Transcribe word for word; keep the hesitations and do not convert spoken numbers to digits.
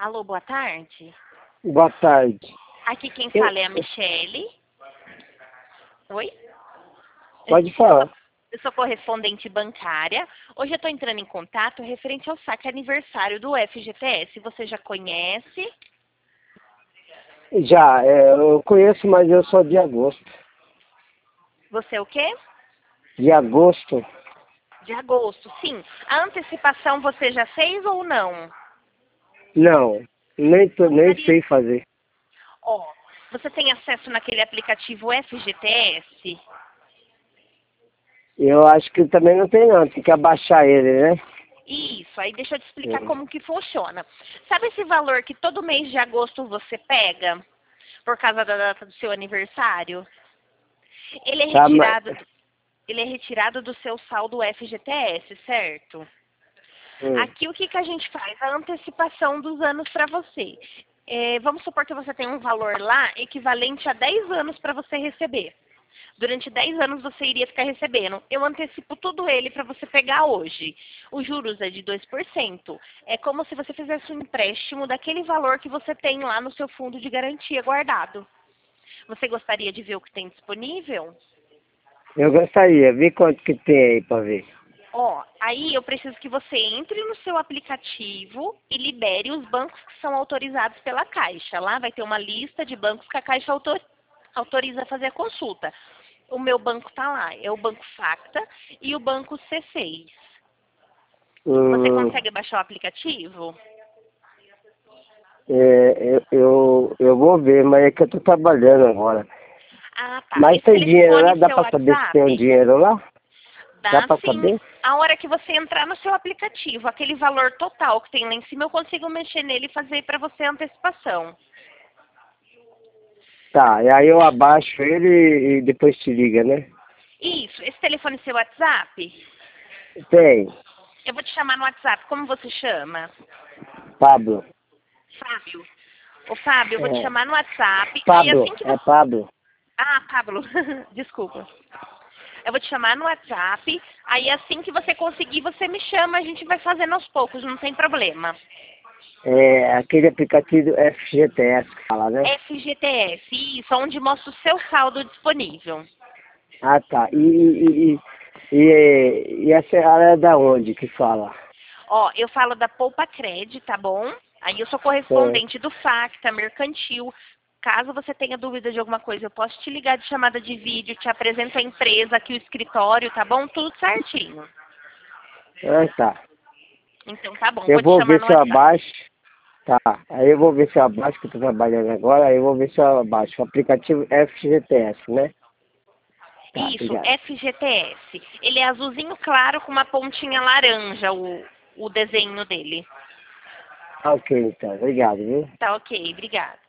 Alô, boa tarde. Boa tarde. Aqui quem Eu- fala é a Michele. Oi? Pode falar. Eu sou correspondente bancária. Hoje eu estou entrando em contato referente ao saque aniversário do F G T S. Você já conhece? Já, é, eu conheço, mas eu sou de agosto. Você é o quê? De agosto? De agosto, sim. A antecipação você já fez ou não? Não, nem, tô, nem Gostaria- sei fazer. Ó, você tem acesso naquele aplicativo F G T S? Eu acho que também não tem não, tem que abaixar ele, né? Isso, aí deixa eu te explicar É. como que funciona. Sabe esse valor que todo mês de agosto você pega por causa da data do seu aniversário? Ele é Tá, mas, retirado, do- ele é retirado do seu saldo F G T S, certo? hum, Aqui o que, que a gente faz? A antecipação dos anos para você. É, vamos supor que você tem um valor lá equivalente a dez anos para você receber. Durante dez anos você iria ficar recebendo. Eu antecipo tudo ele para você pegar hoje. Os juros é de dois por cento. É como se você fizesse um empréstimo daquele valor que você tem lá no seu fundo de garantia guardado. Você gostaria de ver o que tem disponível? eu gostaria. Vê quanto que tem aí pra ver. Ó, aí eu preciso que você entre no seu aplicativo e libere os bancos que são autorizados pela Caixa. Lá vai ter uma lista de bancos que a Caixa autor- autoriza a fazer a consulta. O meu banco está lá, é o Banco Facta e o Banco C seis. Você Hum, consegue baixar o aplicativo? é, eu, eu, eu vou ver, mas é que eu tô trabalhando agora. Ah, tá. Mas Esse tem dinheiro lá? telefone Dá seu pra saber se tem um WhatsApp? dinheiro lá? Dá Dá pra sim. saber? A hora que você entrar no seu aplicativo, aquele valor total que tem lá em cima, eu consigo mexer nele e fazer para você a antecipação. Tá, e aí eu abaixo ele e depois te liga, né? Isso. Esse telefone seu WhatsApp? Tem, Eu vou te chamar no WhatsApp. Como você chama? Pablo. Fábio. Ô, Fábio, eu vou te É, chamar no WhatsApp. Aí Pablo, assim que é você... Pablo. Ah, Pablo. Desculpa. Eu vou te chamar no WhatsApp. Aí assim que você conseguir, você me chama. A gente vai fazendo aos poucos. Não tem problema. É aquele aplicativo F G T S que fala, né? F G T S. Isso. Onde mostra o seu saldo disponível. Ah, tá. E, e, e, e, e a senhora é da onde que fala? Ó, eu falo da Poupa Cred, tá bom? Aí eu sou É. correspondente do Facta, Mercantil. Caso você tenha dúvida de alguma coisa, eu posso te ligar de chamada de vídeo, te apresento a empresa aqui, o escritório, tá bom? Tudo certinho. Ah, tá. Então tá bom, Eu vou te vou chamar ver no se eu WhatsApp. abaixo. Tá. Aí eu vou ver se eu abaixo, que eu tô trabalhando agora, aí eu vou ver se eu abaixo. O aplicativo F G T S, né? Tá, Isso, obrigado. F G T S. Ele é azulzinho claro com uma pontinha laranja, o, o desenho dele. Ok, então. Obrigado, viu? Tá ok, obrigada.